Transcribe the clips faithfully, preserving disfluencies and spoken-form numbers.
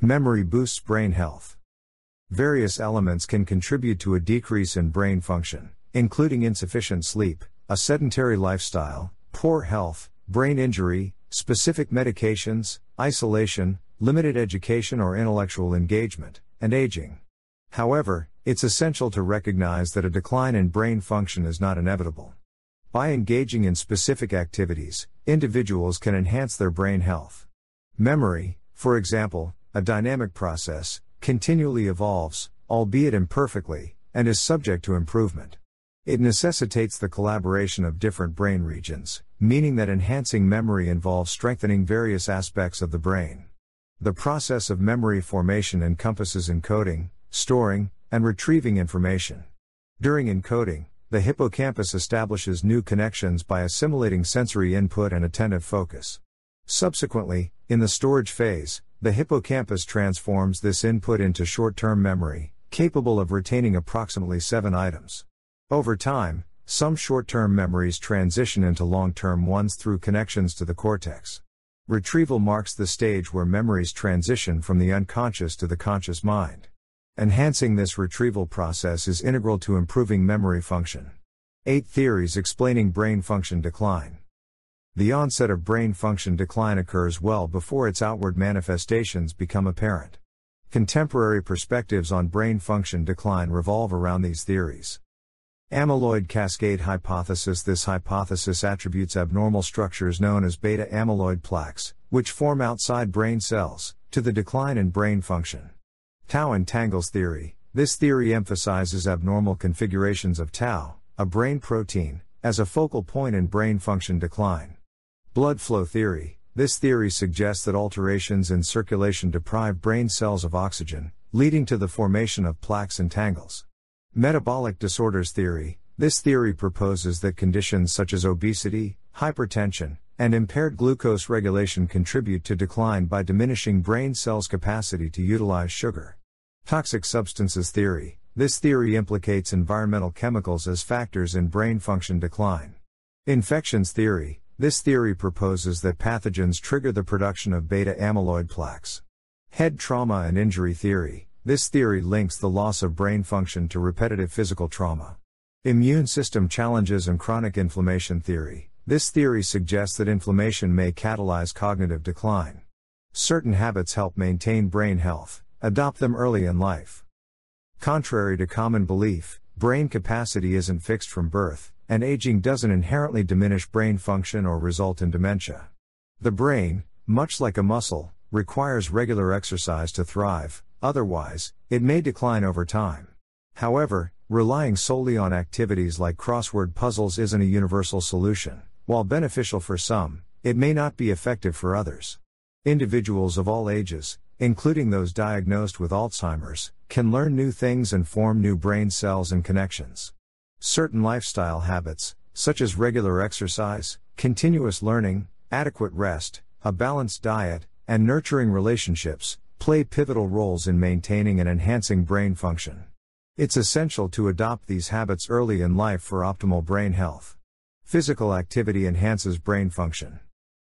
Memory boosts brain health. Various elements can contribute to a decrease in brain function, including insufficient sleep, a sedentary lifestyle, poor health, brain injury, specific medications, isolation, limited education or intellectual engagement, and aging. However, it's essential to recognize that a decline in brain function is not inevitable. By engaging in specific activities, individuals can enhance their brain health. Memory, for example, a dynamic process, continually evolves, albeit imperfectly, and is subject to improvement. It necessitates the collaboration of different brain regions, meaning that enhancing memory involves strengthening various aspects of the brain. The process of memory formation encompasses encoding, storing, and retrieving information. During encoding, the hippocampus establishes new connections by assimilating sensory input and attentive focus. Subsequently, in the storage phase, the hippocampus transforms this input into short-term memory, capable of retaining approximately seven items. Over time, some short-term memories transition into long-term ones through connections to the cortex. Retrieval marks the stage where memories transition from the unconscious to the conscious mind. Enhancing this retrieval process is integral to improving memory function. Eight theories explaining brain function decline. The onset of brain function decline occurs well before its outward manifestations become apparent. Contemporary perspectives on brain function decline revolve around these theories. Amyloid cascade hypothesis. This hypothesis attributes abnormal structures known as beta amyloid plaques, which form outside brain cells, to the decline in brain function. Tau entangles theory. This theory emphasizes abnormal configurations of tau, a brain protein, as a focal point in brain function decline. Blood flow theory. This theory suggests that alterations in circulation deprive brain cells of oxygen, leading to the formation of plaques and tangles. Metabolic disorders theory. This theory proposes that conditions such as obesity, hypertension, and impaired glucose regulation contribute to decline by diminishing brain cells' capacity to utilize sugar. Toxic substances theory. This theory implicates environmental chemicals as factors in brain function decline. Infections theory. This theory proposes that pathogens trigger the production of beta amyloid plaques. Head trauma and injury theory. This theory links the loss of brain function to repetitive physical trauma. Immune system challenges and chronic inflammation theory. This theory suggests that inflammation may catalyze cognitive decline. Certain habits help maintain brain health. Adopt them early in life. Contrary to common belief, brain capacity isn't fixed from birth, and aging doesn't inherently diminish brain function or result in dementia. The brain, much like a muscle, requires regular exercise to thrive, otherwise, it may decline over time. However, relying solely on activities like crossword puzzles isn't a universal solution. While beneficial for some, it may not be effective for others. Individuals of all ages, including those diagnosed with Alzheimer's, can learn new things and form new brain cells and connections. Certain lifestyle habits, such as regular exercise, continuous learning, adequate rest, a balanced diet, and nurturing relationships, play pivotal roles in maintaining and enhancing brain function. It's essential to adopt these habits early in life for optimal brain health. Physical activity enhances brain function.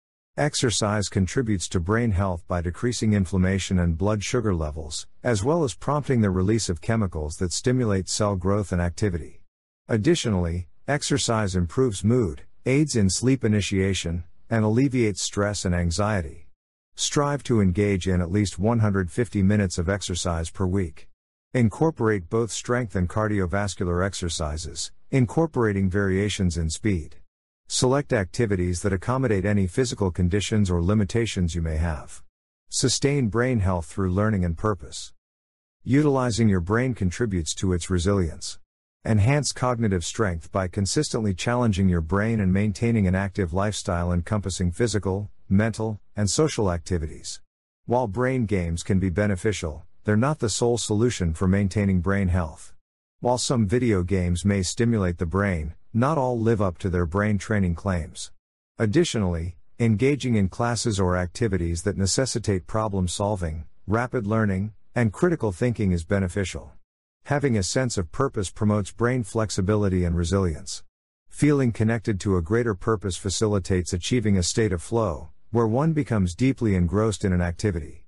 Exercise contributes to brain health by decreasing inflammation and blood sugar levels, as well as prompting the release of chemicals that stimulate cell growth and activity. Additionally, exercise improves mood, aids in sleep initiation, and alleviates stress and anxiety. Strive to engage in at least one hundred fifty minutes of exercise per week. Incorporate both strength and cardiovascular exercises, incorporating variations in speed. Select activities that accommodate any physical conditions or limitations you may have. Sustain brain health through learning and purpose. Utilizing your brain contributes to its resilience. Enhance cognitive strength by consistently challenging your brain and maintaining an active lifestyle encompassing physical, mental, and social activities. While brain games can be beneficial, they're not the sole solution for maintaining brain health. While some video games may stimulate the brain, not all live up to their brain training claims. Additionally, engaging in classes or activities that necessitate problem solving, rapid learning, and critical thinking is beneficial. Having a sense of purpose promotes brain flexibility and resilience. Feeling connected to a greater purpose facilitates achieving a state of flow, where one becomes deeply engrossed in an activity.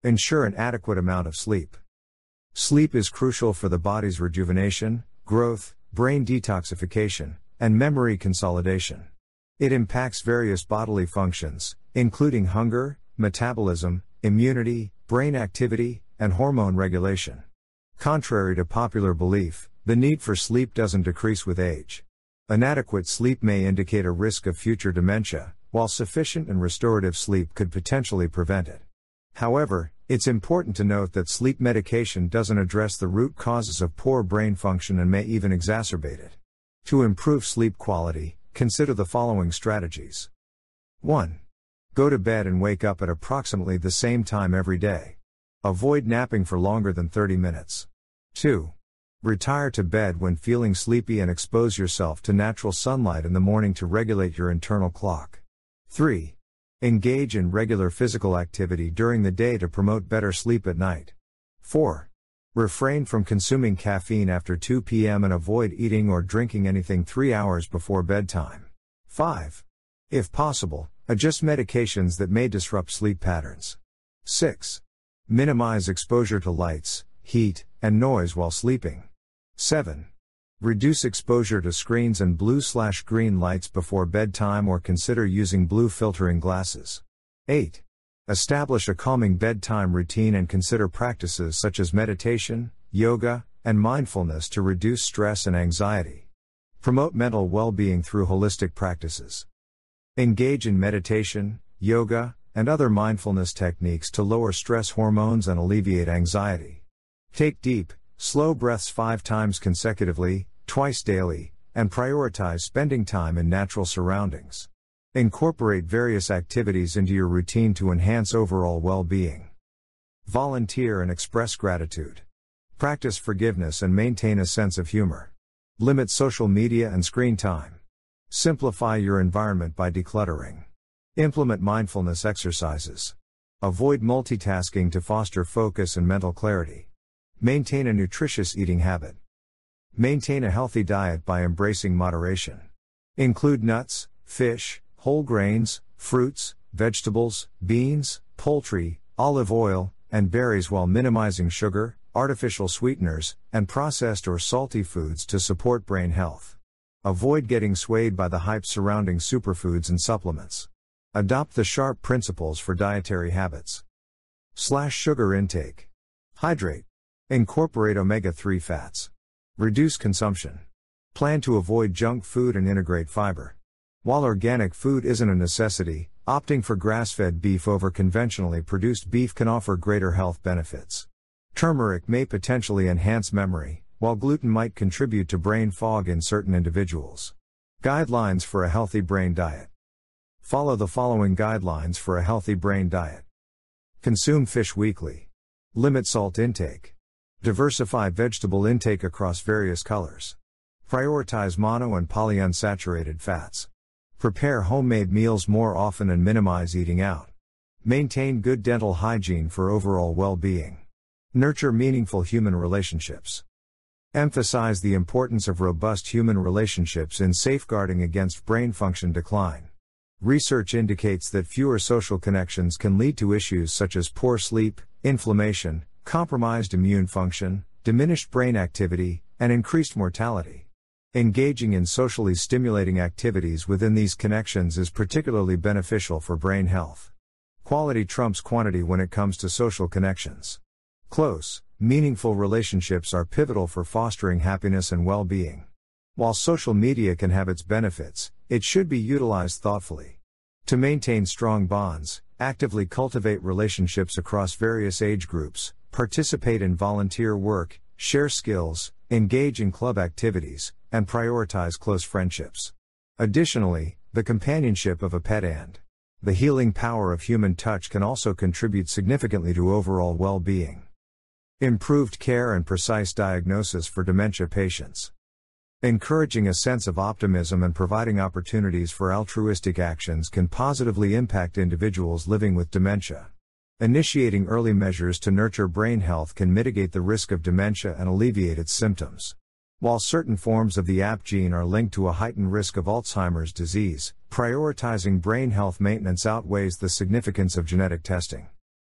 Ensure an adequate amount of sleep. Sleep is crucial for the body's rejuvenation, growth, brain detoxification, and memory consolidation. It impacts various bodily functions, including hunger, metabolism, immunity, brain activity, and hormone regulation. Contrary to popular belief, the need for sleep doesn't decrease with age. Inadequate sleep may indicate a risk of future dementia, while sufficient and restorative sleep could potentially prevent it. However, it's important to note that sleep medication doesn't address the root causes of poor brain function and may even exacerbate it. To improve sleep quality, consider the following strategies. one. Go to bed and wake up at approximately the same time every day. Avoid napping for longer than thirty minutes. two. Retire to bed when feeling sleepy and expose yourself to natural sunlight in the morning to regulate your internal clock. three. Engage in regular physical activity during the day to promote better sleep at night. four. Refrain from consuming caffeine after two p m and avoid eating or drinking anything three hours before bedtime. five. If possible, adjust medications that may disrupt sleep patterns. six. Minimize exposure to lights, heat, and noise while sleeping. seven. Reduce exposure to screens and blue/green lights before bedtime or consider using blue filtering glasses. eight. Establish a calming bedtime routine and consider practices such as meditation, yoga, and mindfulness to reduce stress and anxiety. Promote mental well-being through holistic practices. Engage in meditation, yoga, and other mindfulness techniques to lower stress hormones and alleviate anxiety. Take deep, slow breaths five times consecutively, twice daily, and prioritize spending time in natural surroundings. Incorporate various activities into your routine to enhance overall well-being. Volunteer and express gratitude. Practice forgiveness and maintain a sense of humor. Limit social media and screen time. Simplify your environment by decluttering. Implement mindfulness exercises. Avoid multitasking to foster focus and mental clarity. Maintain a nutritious eating habit. Maintain a healthy diet by embracing moderation. Include nuts, fish, whole grains, fruits, vegetables, beans, poultry, olive oil, and berries while minimizing sugar, artificial sweeteners, and processed or salty foods to support brain health. Avoid getting swayed by the hype surrounding superfoods and supplements. Adopt the SHARP principles for dietary habits. Slash sugar intake. Hydrate. Incorporate omega three fats. Reduce consumption. Plan to avoid junk food and integrate fiber. While organic food isn't a necessity, opting for grass-fed beef over conventionally produced beef can offer greater health benefits. Turmeric may potentially enhance memory, while gluten might contribute to brain fog in certain individuals. Guidelines for a healthy brain diet. Follow the following guidelines for a healthy brain diet. Consume fish weekly. Limit salt intake. Diversify vegetable intake across various colors. Prioritize mono and polyunsaturated fats. Prepare homemade meals more often and minimize eating out. Maintain good dental hygiene for overall well-being. Nurture meaningful human relationships. Emphasize the importance of robust human relationships in safeguarding against brain function decline. Research indicates that fewer social connections can lead to issues such as poor sleep, inflammation, compromised immune function, diminished brain activity, and increased mortality. Engaging in socially stimulating activities within these connections is particularly beneficial for brain health. Quality trumps quantity when it comes to social connections. Close, meaningful relationships are pivotal for fostering happiness and well-being. While social media can have its benefits, it should be utilized thoughtfully. To maintain strong bonds, actively cultivate relationships across various age groups, participate in volunteer work, share skills, engage in club activities, and prioritize close friendships. Additionally, the companionship of a pet and the healing power of human touch can also contribute significantly to overall well-being. Improved care and precise diagnosis for dementia patients. Encouraging a sense of optimism and providing opportunities for altruistic actions can positively impact individuals living with dementia. Initiating early measures to nurture brain health can mitigate the risk of dementia and alleviate its symptoms. While certain forms of the A P gene are linked to a heightened risk of Alzheimer's disease, prioritizing brain health maintenance outweighs the significance of genetic testing.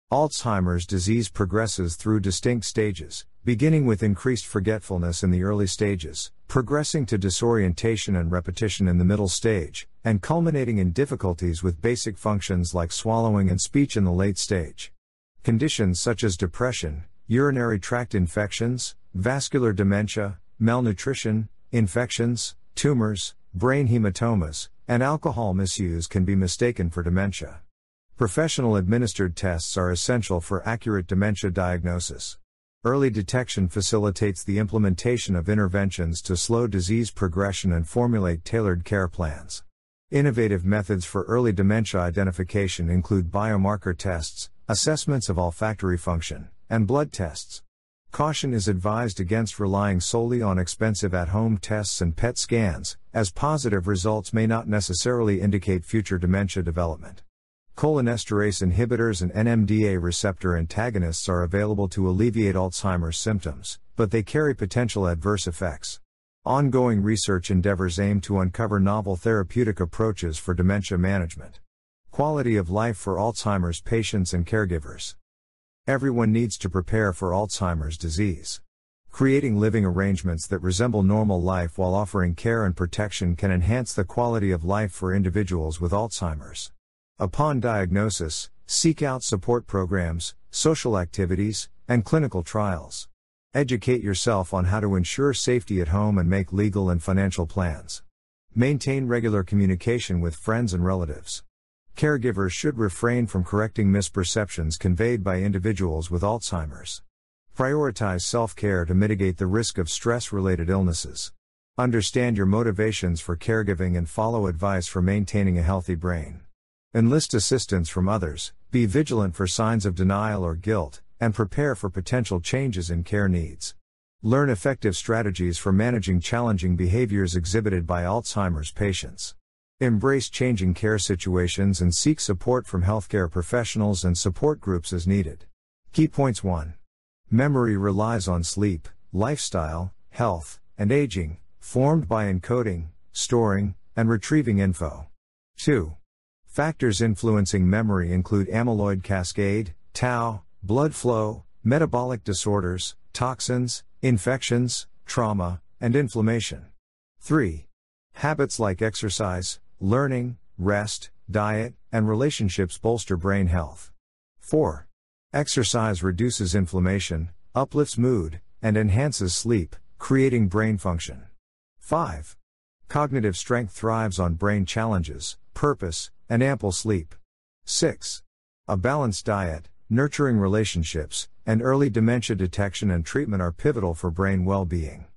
Alzheimer's disease progresses through distinct stages, beginning with increased forgetfulness in the early stages, progressing to disorientation and repetition in the middle stage, and culminating in difficulties with basic functions like swallowing and speech in the late stage. Conditions such as depression, urinary tract infections, vascular dementia, malnutrition, infections, tumors, brain hematomas, and alcohol misuse can be mistaken for dementia. Professional administered tests are essential for accurate dementia diagnosis. Early detection facilitates the implementation of interventions to slow disease progression and formulate tailored care plans. Innovative methods for early dementia identification include biomarker tests, assessments of olfactory function, and blood tests. Caution is advised against relying solely on expensive at-home tests and P E T scans, as positive results may not necessarily indicate future dementia development. Cholinesterase inhibitors and N M D A receptor antagonists are available to alleviate Alzheimer's symptoms, but they carry potential adverse effects. Ongoing research endeavors aim to uncover novel therapeutic approaches for dementia management. Quality of life for Alzheimer's patients and caregivers. Everyone needs to prepare for Alzheimer's disease. Creating living arrangements that resemble normal life while offering care and protection can enhance the quality of life for individuals with Alzheimer's. Upon diagnosis, seek out support programs, social activities, and clinical trials. Educate yourself on how to ensure safety at home and make legal and financial plans. Maintain regular communication with friends and relatives. Caregivers should refrain from correcting misperceptions conveyed by individuals with Alzheimer's. Prioritize self-care to mitigate the risk of stress-related illnesses. Understand your motivations for caregiving and follow advice for maintaining a healthy brain. Enlist assistance from others, be vigilant for signs of denial or guilt, and prepare for potential changes in care needs. Learn effective strategies for managing challenging behaviors exhibited by Alzheimer's patients. Embrace changing care situations and seek support from healthcare professionals and support groups as needed. Key points. one. Memory relies on sleep, lifestyle, health, and aging, formed by encoding, storing, and retrieving info. two. Factors influencing memory include amyloid cascade, tau, blood flow, metabolic disorders, toxins, infections, trauma, and inflammation. three. Habits like exercise, learning, rest, diet, and relationships bolster brain health. four. Exercise reduces inflammation, uplifts mood, and enhances sleep, creating brain function. five. Cognitive strength thrives on brain challenges, purpose, and ample sleep. six. A balanced diet, nurturing relationships, and early dementia detection and treatment are pivotal for brain well-being.